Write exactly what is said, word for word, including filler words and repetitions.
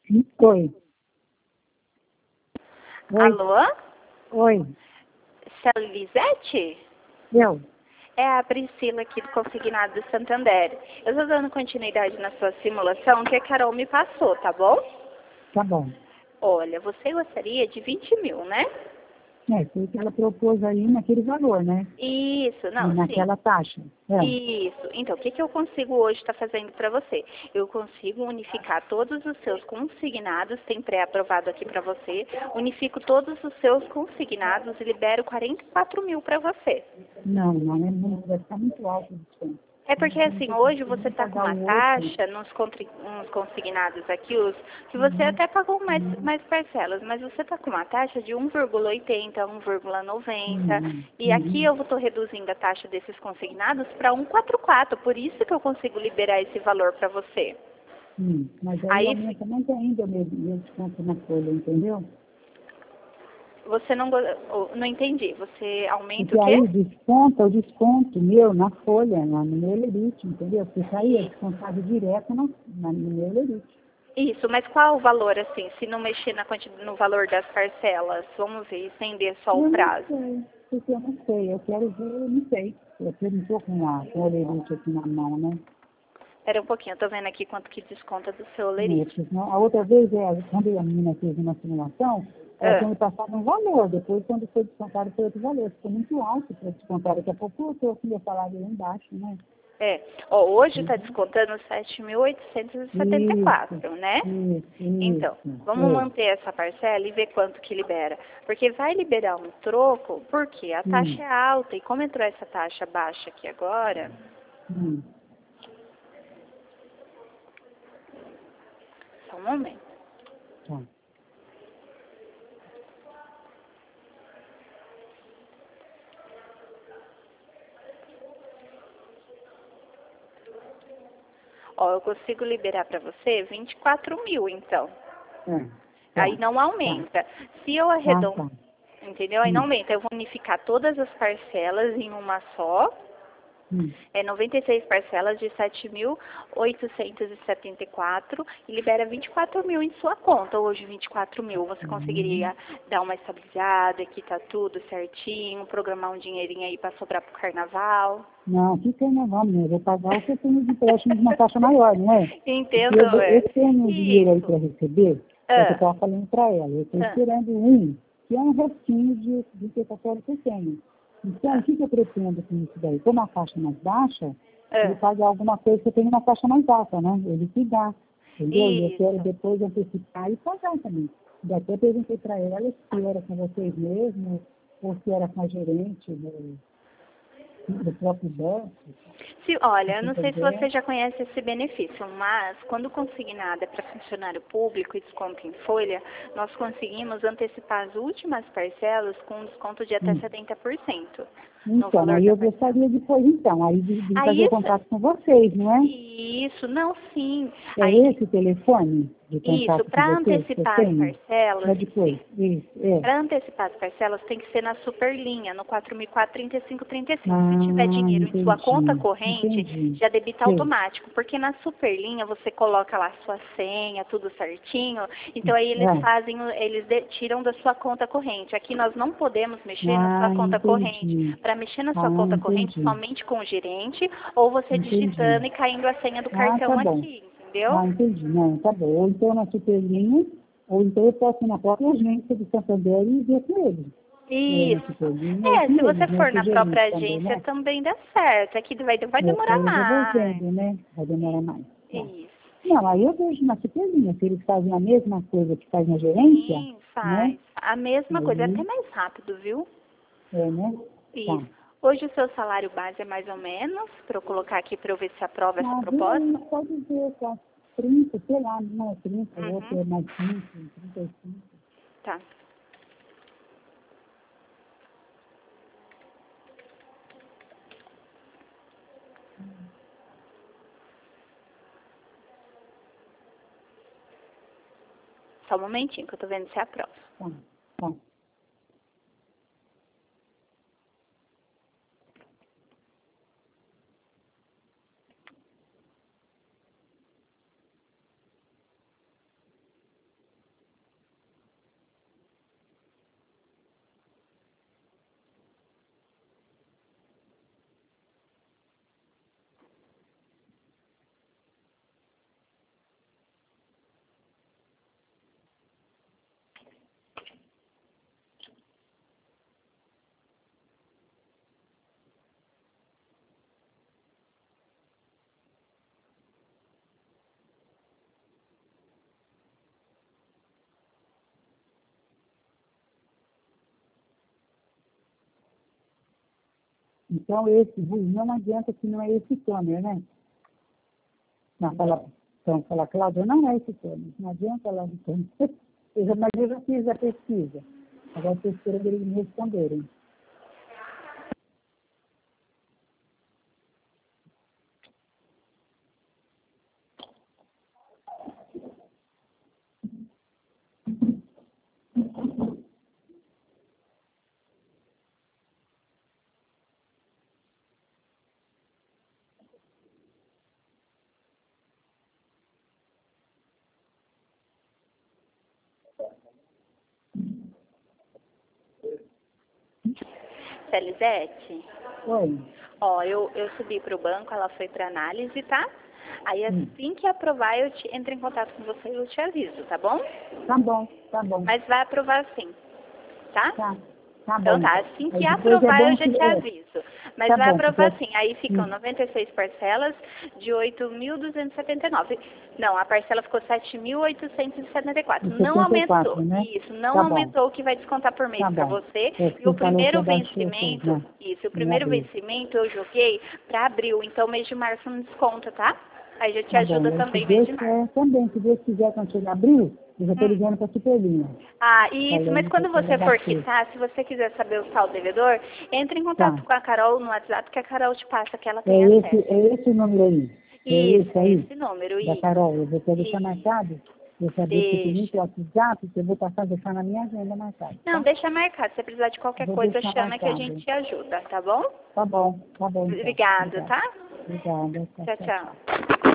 Oi. Oi. Alô? Oi. Celisete? Eu. É a Priscila aqui do Consignado do Santander. Eu estou dando continuidade na sua simulação que a Carol me passou, tá bom? Tá bom. Olha, você gostaria de vinte mil, né? É, foi o que ela propôs aí naquele valor, né? Isso, E não, sim. naquela taxa. É. Isso. Então, o que, que eu consigo hoje estar fazendo para você? Eu consigo unificar todos os seus consignados, tem pré-aprovado aqui para você, unifico todos os seus consignados e libero quarenta e quatro mil para você. Não, não é muito, vai ficar muito alto o desconto. É porque assim, hoje você está com pagar uma o outro. taxa nos, contri- nos consignados aqui, os, que você até pagou mais, mais parcelas, mas você está com uma taxa de um vírgula oitenta, um vírgula noventa, Uhum. e aqui eu estou reduzindo a taxa desses consignados para um vírgula quarenta e quatro, por isso que eu consigo liberar esse valor para você. Hum, mas aí Aí aumenta mais ainda o meu, meu desconto na folha, entendeu? você não, go- oh, não entendi, você aumenta Porque o quê? aí desconta o desconto meu na folha, lá no meu Lerite, entendeu? Porque aí é E- descontado direto no, na, no meu Lerite. Isso, mas qual o valor assim, se não mexer na quanti- no valor das parcelas? Vamos ver, estender só o Eu não prazo. sei, porque eu não sei, eu quero ver, eu não sei. Eu não estou com a, com o Lerite aqui na mão, né? Espera um pouquinho, eu tô vendo aqui quanto que desconta do seu Né, lerite. porque senão- A outra vez, é, quando a menina fez uma simulação, ela Ah, tinha me passado um valor, depois quando foi descontado foi outro valor. Ficou muito alto para descontar, daqui a pouco eu estou aqui, eu salário lá embaixo, né? é. Ó, hoje está Uhum. descontando sete mil oitocentos e setenta e Isso, quatro, né? isso, Então, isso. vamos É. manter essa parcela e ver quanto que libera. Porque vai liberar um troco, porque a Hum, taxa é alta. E como entrou essa taxa baixa aqui agora, hum, só um momento. tá. Ó, eu consigo liberar para você vinte e quatro mil, então. É, Aí tá, não tá. aumenta. Se eu Ah, arredondar, tá. entendeu? Aí não Hum, aumenta. Eu vou unificar todas as parcelas em uma só. hum. É noventa e seis parcelas de sete mil oitocentos e setenta e quatro e libera vinte e quatro mil em sua conta. Hoje, vinte e quatro mil, você Hum. conseguiria dar uma estabilizada, quitar tudo certinho, programar um dinheirinho aí para sobrar pro carnaval? Não, que carnaval, menina, eu vou pagar o que eu tenho de empréstimo de uma taxa maior, não é? Porque Entendo, eu, é. eu tenho um dinheiro aí Isso. para receber, é o que eu Ah, estava falando para ela. Eu estou ah, esperando um, que é um restinho de, de terça-feira que eu tenho. Então, o ah, que, que eu pretendo com isso daí? Como a taxa é mais baixa, ele ah. pagar alguma coisa que eu tenho uma taxa mais alta, né? Ele liquidar, entendeu? E eu quero Isso. depois antecipar e pagar também. E até perguntei para ela se era com vocês mesmo, ou se era com a gerente do, do próprio banco, Se, olha, eu não sei se entendeu? você já conhece esse benefício, mas quando consignado é para funcionário público e desconto em folha, nós conseguimos antecipar as últimas parcelas com um desconto de até Hum. setenta por cento no Então, valor aí da eu parcela. gostaria depois, então, aí de, de fazer Aí o isso, contato com vocês, não é? isso, não, sim. É Aí, esse o telefone de isso, contato com para vocês que eu antecipar as tenho? parcelas, É depois, isso, é. para antecipar as parcelas tem que ser na superlinha, no quatro mil e quatrocentos e trinta e cinco trinta e cinco. Se tiver Ah, dinheiro em sua conta entendi, corrente, entendi. já debita Sei. automático, porque na superlinha você coloca lá sua senha, tudo certinho, então aí eles É. fazem, o- eles de- tiram da sua conta corrente. Aqui nós não podemos mexer na sua Ah, conta corrente. entendi. Para mexer na sua Ah, conta corrente entendi, somente com o gerente ou você entendi. digitando e caindo a senha do Ah, tá cartão bom. aqui, entendeu? Ah, entendi. Não, tá bom. Ou então na superlinha, ou então eu posso ir na própria agência do Santander e ver com eles. É, na Isso. superlinha ou É, com se você eles, né? for Com o na gerente própria também, agência né? também dá certo. Aqui vai, vai É, que demorar aí eu já vou mais. vendo, né? Vai demorar mais. Tá. Isso. Não, aí eu vejo na superlinha, se eles fazem a mesma coisa que faz na gerência, Sim, né? faz. A mesma coisa, é até Aí, mais rápido, viu? é, né? Tá. Isso. Hoje o seu salário base é mais ou menos, para eu colocar aqui para eu ver se aprova essa Ah, vê aí, proposta. pode ver, tá? trinta, sei lá, não é trinta, o outro Uhum. é mais cinco, trinta e cinco. Tá. Só um momentinho que eu tô vendo se aprova. Tá, tá. Então, esse ruim não adianta que não é esse toner, né? Não, fala, então, fala, Cláudia, não é esse toner. Não adianta lá de toner. Eu já, mas eu já fiz a pesquisa. Agora estou esperando eles me responderem. Celizete, Oi. ó, eu, eu subi para o banco, ela foi para análise, tá? Aí Hum. assim que aprovar, eu te, entro em contato com você e eu te aviso, tá bom? Tá bom, tá bom. Mas vai aprovar sim, tá? Tá, tá Então bom. tá, assim Aí que depois é aprovar eu bom já que... te É, aviso. Mas tá vai bom. aprovar Porque, sim. Aí ficam hum, noventa e seis parcelas de oito mil duzentos e setenta e nove. Não, a parcela ficou sete mil oitocentos e setenta e quatro. de Não setenta e aumentou. quatro, né? Isso, não Tá bom, aumentou o que vai descontar por mês tá para bom. você. É, E o você falou que primeiro abaixou tudo, vencimento, né? isso, o Em primeiro abril. vencimento eu joguei para abril. Então mês de março não desconta, tá? Aí já te Tá bom. ajuda Aí se também mês Deus de março. é, também, se Deus quiser, quando chegar abril, eu já estou Hum. ligando para a Superlinha. Ah, isso, mas Falando que quando eu quero você for abaixar. quitar, se você quiser saber o saldo devedor, entre em contato Tá. com a Carol no WhatsApp, que a Carol te passa, que ela É tem esse, acesso. é esse o número aí. É Isso, esse é aí, esse número, da isso. Carol. Eu vou até deixar Isso, marcado. Eu saber que tem muito deixa. WhatsApp, que eu vou passar a deixar na minha agenda marcado, Não, tá? deixa marcado. Se você precisar de qualquer Vou coisa, deixar chama que a gente marcado. te ajuda, tá bom? Tá bom, tá bom então. Obrigado, Obrigada. tá? Obrigada. Tchau, Tchau, tchau, tchau. tchau.